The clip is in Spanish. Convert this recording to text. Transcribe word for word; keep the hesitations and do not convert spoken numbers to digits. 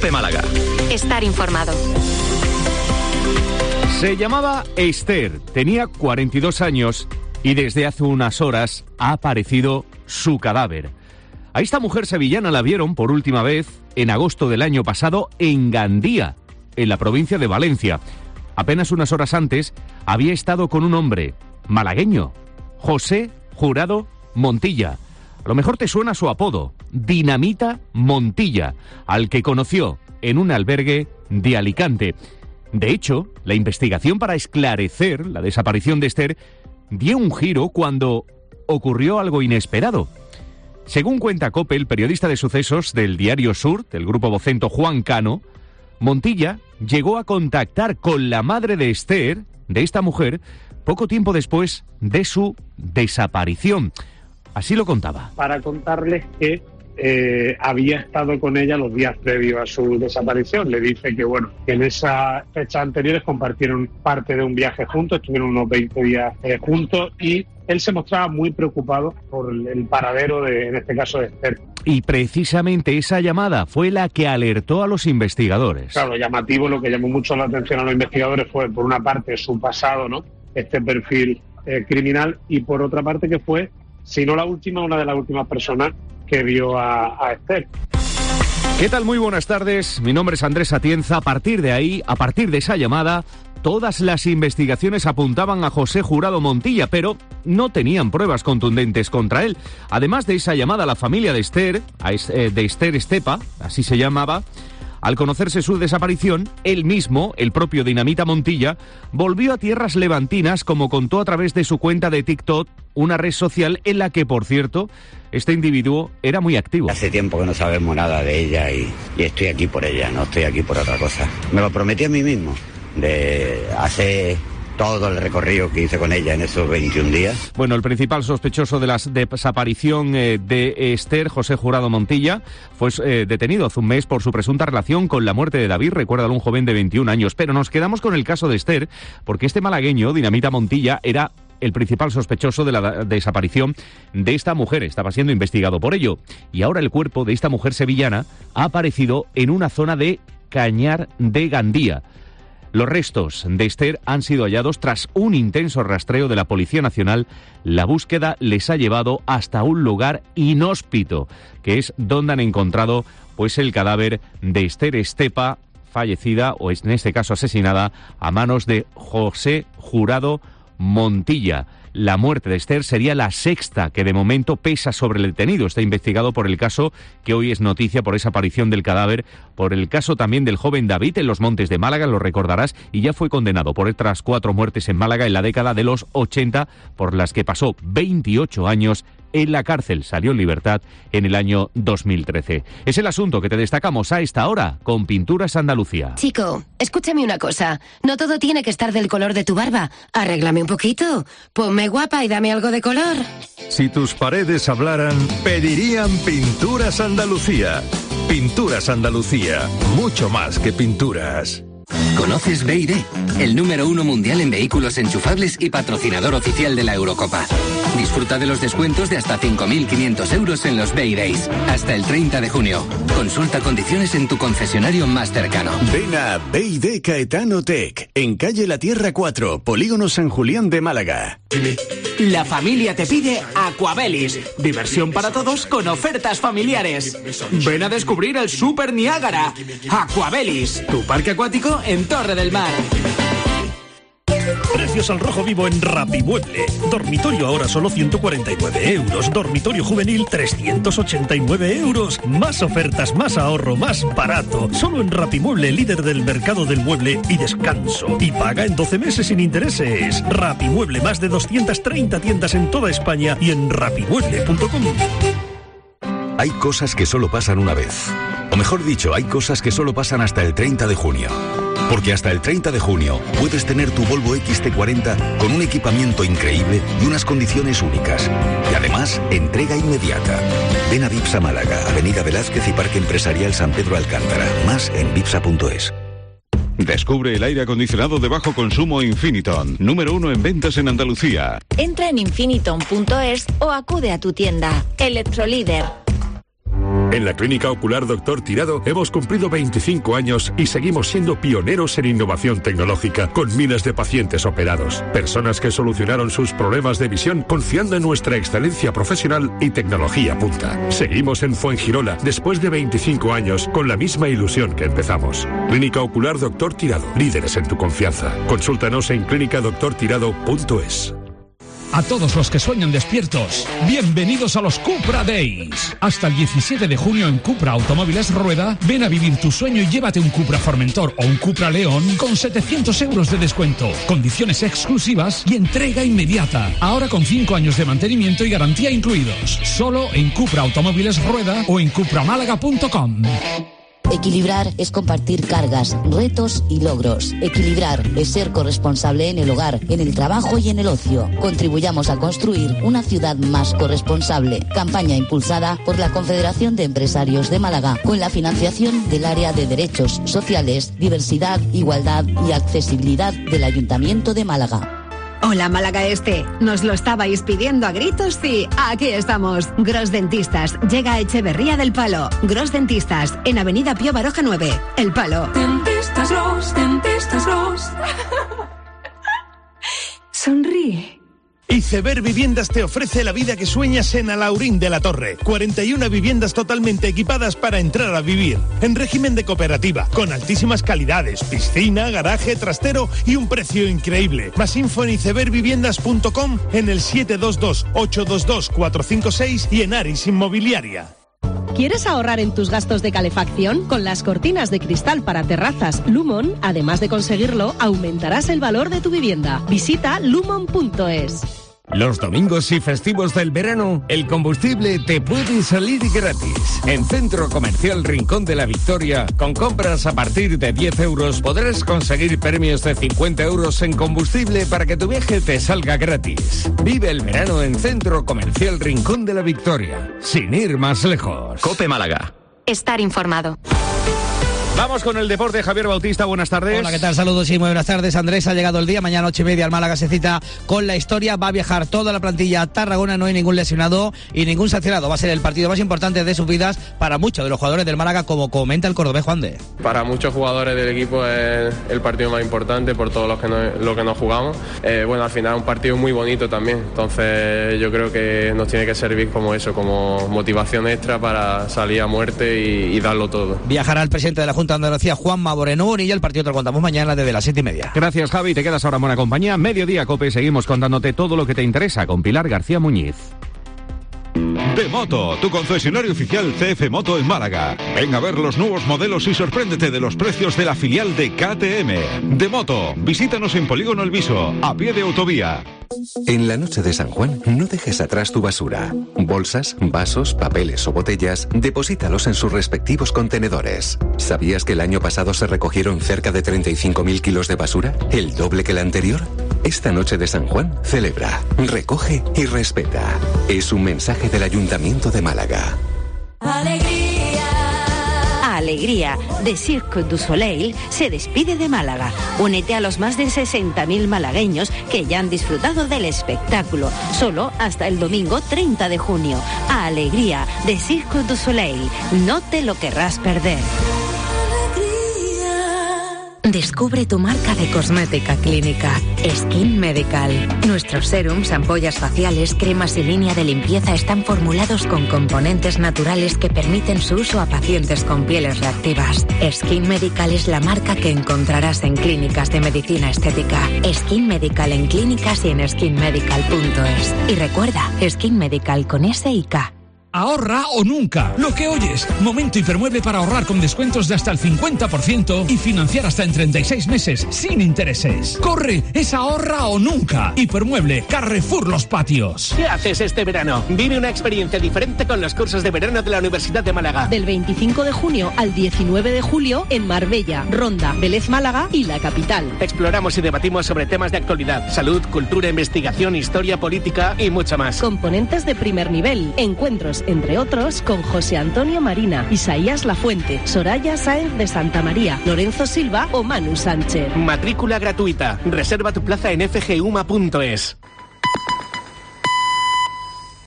COPE Málaga. Estar informado. Se llamaba Esther, tenía cuarenta y dos años y desde hace unas horas ha aparecido su cadáver. A esta mujer sevillana la vieron por última vez en agosto del año pasado en Gandía, en la provincia de Valencia. Apenas unas horas antes había estado con un hombre malagueño, José Jurado Montilla. A lo mejor te suena su apodo, Dinamita Montilla, al que conoció en un albergue de Alicante. De hecho, la investigación para esclarecer la desaparición de Esther dio un giro cuando ocurrió algo inesperado. Según cuenta COPE, el periodista de sucesos del Diario Sur, del grupo vocento Juan Cano, Montilla llegó a contactar con la madre de Esther, de esta mujer, poco tiempo después de su desaparición. Así lo contaba. Para contarles que eh, había estado con ella los días previos a su desaparición. Le dice que, bueno, que en esas fechas anteriores compartieron parte de un viaje juntos, estuvieron unos veinte días eh, juntos y él se mostraba muy preocupado por el paradero de, en este caso, de Esther. Y precisamente esa llamada fue la que alertó a los investigadores. Claro, lo llamativo, lo que llamó mucho la atención a los investigadores fue, por una parte, su pasado, ¿no? Este perfil eh, criminal, y por otra parte que fue, si no la última, una de las últimas personas que vio a, a Esther. ¿Qué tal? Muy buenas tardes. Mi nombre es Andrés Atienza. A partir de ahí, a partir de esa llamada, todas las investigaciones apuntaban a José Jurado Montilla, pero no tenían pruebas contundentes contra él. Además de esa llamada a la familia de Esther, a es, eh, de Esther Estepa, así se llamaba, al conocerse su desaparición, él mismo, el propio Dinamita Montilla, volvió a tierras levantinas, como contó a través de su cuenta de TikTok, una red social en la que, por cierto, este individuo era muy activo. Hace tiempo que no sabemos nada de ella y, y estoy aquí por ella, no estoy aquí por otra cosa. Me lo prometí a mí mismo, de hacer todo el recorrido que hice con ella en esos veintiún días. Bueno, el principal sospechoso de la desaparición eh, de Esther, José Jurado Montilla, fue eh, detenido hace un mes por su presunta relación con la muerte de David, recuérdalo, un joven de veintiún años. Pero nos quedamos con el caso de Esther, porque este malagueño, Dinamita Montilla, era el principal sospechoso de la desaparición de esta mujer. Estaba siendo investigado por ello. Y ahora el cuerpo de esta mujer sevillana ha aparecido en una zona de Cañar de Gandía. Los restos de Esther han sido hallados tras un intenso rastreo de la Policía Nacional. La búsqueda les ha llevado hasta un lugar inhóspito, que es donde han encontrado pues el cadáver de Esther Estepa, fallecida, o en este caso asesinada, a manos de José Jurado Montilla. La muerte de Esther sería la sexta que de momento pesa sobre el detenido. Está investigado por el caso que hoy es noticia, por esa aparición del cadáver, por el caso también del joven David en los Montes de Málaga, lo recordarás, y ya fue condenado por otras cuatro muertes en Málaga en la década de los ochenta, por las que pasó veintiocho años en la cárcel. Salió en libertad en el año dos mil trece. Es el asunto que te destacamos a esta hora con Pinturas Andalucía. Chico, escúchame una cosa. No todo tiene que estar del color de tu barba. Arréglame un poquito. Ponme guapa y dame algo de color. Si tus paredes hablaran, pedirían Pinturas Andalucía. Pinturas Andalucía. Mucho más que pinturas. ¿Conoces B Y D? El número uno mundial en vehículos enchufables y patrocinador oficial de la Eurocopa. Disfruta de los descuentos de hasta cinco mil quinientos euros en los B Y Days. Hasta el treinta de junio. Consulta condiciones en tu concesionario más cercano. Ven a B Y D Caetano Tech, en calle La Tierra cuatro, Polígono San Julián de Málaga. La familia te pide Aquabelis. Diversión para todos con ofertas familiares. Ven a descubrir el Super Niágara. Aquabelis, tu parque acuático en Torre del Mar. Precios al rojo vivo en Rapimueble. Dormitorio ahora solo ciento cuarenta y nueve euros. Dormitorio juvenil trescientos ochenta y nueve euros. Más ofertas, más ahorro, más barato. Solo en Rapimueble, líder del mercado del mueble y descanso. Y paga en doce meses sin intereses. Rapimueble, más de doscientas treinta tiendas en toda España y en rapimueble punto com. Hay cosas que solo pasan una vez. O mejor dicho, hay cosas que solo pasan hasta el treinta de junio. Porque hasta el treinta de junio puedes tener tu Volvo X T cuarenta con un equipamiento increíble y unas condiciones únicas. Y además, entrega inmediata. Ven a Vipsa Málaga, Avenida Velázquez y Parque Empresarial San Pedro Alcántara. Más en vipsa punto es. Descubre el aire acondicionado de bajo consumo Infiniton, número uno en ventas en Andalucía. Entra en infiniton punto es o acude a tu tienda. Electrolíder. En la Clínica Ocular Doctor Tirado hemos cumplido veinticinco años y seguimos siendo pioneros en innovación tecnológica, con miles de pacientes operados. Personas que solucionaron sus problemas de visión confiando en nuestra excelencia profesional y tecnología punta. Seguimos en Fuengirola después de veinticinco años con la misma ilusión que empezamos. Clínica Ocular Doctor Tirado, líderes en tu confianza. Consúltanos en clínica doctor tirado punto es. A todos los que sueñan despiertos, bienvenidos a los Cupra Days. Hasta el diecisiete de junio en Cupra Automóviles Rueda, ven a vivir tu sueño y llévate un Cupra Formentor o un Cupra León con setecientos euros de descuento, condiciones exclusivas y entrega inmediata. Ahora con cinco años de mantenimiento y garantía incluidos. Solo en Cupra Automóviles Rueda o en cupra málaga punto com. Equilibrar es compartir cargas, retos y logros. Equilibrar es ser corresponsable en el hogar, en el trabajo y en el ocio. Contribuyamos a construir una ciudad más corresponsable. Campaña impulsada por la Confederación de Empresarios de Málaga, con la financiación del Área de Derechos Sociales, Diversidad, Igualdad y Accesibilidad del Ayuntamiento de Málaga. Hola Málaga Este, nos lo estabais pidiendo a gritos y aquí estamos. Gros Dentistas llega a Echeverría del Palo. Gros Dentistas en Avenida Pío Baroja nueve, El Palo. Dentistas Gros, Dentistas Gros. Sonríe. Iceberg Viviendas te ofrece la vida que sueñas en Alaurín de la Torre. cuarenta y una viviendas totalmente equipadas para entrar a vivir. En régimen de cooperativa, con altísimas calidades, piscina, garaje, trastero y un precio increíble. Más info en iceberg viviendas punto com, en el siete dos dos, ocho dos dos, cuatro cinco seis y en Aris Inmobiliaria. ¿Quieres ahorrar en tus gastos de calefacción? Con las cortinas de cristal para terrazas Lumon, además de conseguirlo, aumentarás el valor de tu vivienda. Visita lumon punto es. Los domingos y festivos del verano, el combustible te puede salir gratis. En Centro Comercial Rincón de la Victoria, con compras a partir de diez euros, podrás conseguir premios de cincuenta euros en combustible para que tu viaje te salga gratis. Vive el verano en Centro Comercial Rincón de la Victoria, sin ir más lejos. Cope Málaga. Estar informado. Vamos con el deporte. Javier Bautista, buenas tardes. Hola, ¿qué tal? Saludos y muy buenas tardes. Andrés, ha llegado el día. Mañana ocho y media el Málaga se cita con la historia. Va a viajar toda la plantilla a Tarragona. No hay ningún lesionado y ningún sancionado. Va a ser el partido más importante de sus vidas para muchos de los jugadores del Málaga, como comenta el cordobés Juan de. Para muchos jugadores del equipo es el partido más importante por todo lo que nos, lo que nos jugamos. Eh, bueno, al final es un partido muy bonito también. Entonces yo creo que nos tiene que servir como eso, como motivación extra para salir a muerte y, y darlo todo. Viajará el presidente de la Junta de Andalucía, Juanma Moreno, y el partido te lo contamos mañana desde las siete y media. Gracias, Javi. Te quedas ahora en buena compañía. Mediodía, Cope. Seguimos contándote todo lo que te interesa con Pilar García Muñiz. De Moto, tu concesionario oficial C F Moto en Málaga. Ven a ver los nuevos modelos y sorpréndete de los precios de la filial de K T M. De Moto, visítanos en Polígono El Viso, a pie de autovía. En la noche de San Juan, no dejes atrás tu basura. Bolsas, vasos, papeles o botellas, deposítalos en sus respectivos contenedores. ¿Sabías que el año pasado se recogieron cerca de treinta y cinco mil kilos de basura? ¿El doble que el anterior? Esta noche de San Juan, celebra, recoge y respeta. Es un mensaje del Ayuntamiento de Málaga. Alegría. Alegría de Cirque du Soleil se despide de Málaga. Únete a los más de sesenta mil malagueños que ya han disfrutado del espectáculo, solo hasta el domingo treinta de junio. Alegría de Cirque du Soleil. No te lo querrás perder. Descubre tu marca de cosmética clínica, Skin Medical. Nuestros serums, ampollas faciales, cremas y línea de limpieza están formulados con componentes naturales que permiten su uso a pacientes con pieles reactivas. Skin Medical es la marca que encontrarás en clínicas de medicina estética. Skin Medical en clínicas y en skin medical punto es. Y recuerda, Skin Medical con S y K. Ahorra o nunca. Lo que oyes. Momento Hipermueble para ahorrar con descuentos de hasta el cincuenta por ciento y financiar hasta en treinta y seis meses sin intereses. ¡Corre! Es ahorra o nunca. Hipermueble, Carrefour Los Patios. ¿Qué haces este verano? Vive una experiencia diferente con los cursos de verano de la Universidad de Málaga. Del veinticinco de junio al diecinueve de julio en Marbella, Ronda, Vélez Málaga y la capital. Exploramos y debatimos sobre temas de actualidad, salud, cultura, investigación, historia, política y mucho más. Componentes de primer nivel. Encuentros, entre otros, con José Antonio Marina, Isaías Lafuente, Soraya Sáenz de Santa María, Lorenzo Silva o Manu Sánchez. Matrícula gratuita. Reserva tu plaza en f g u m a punto es.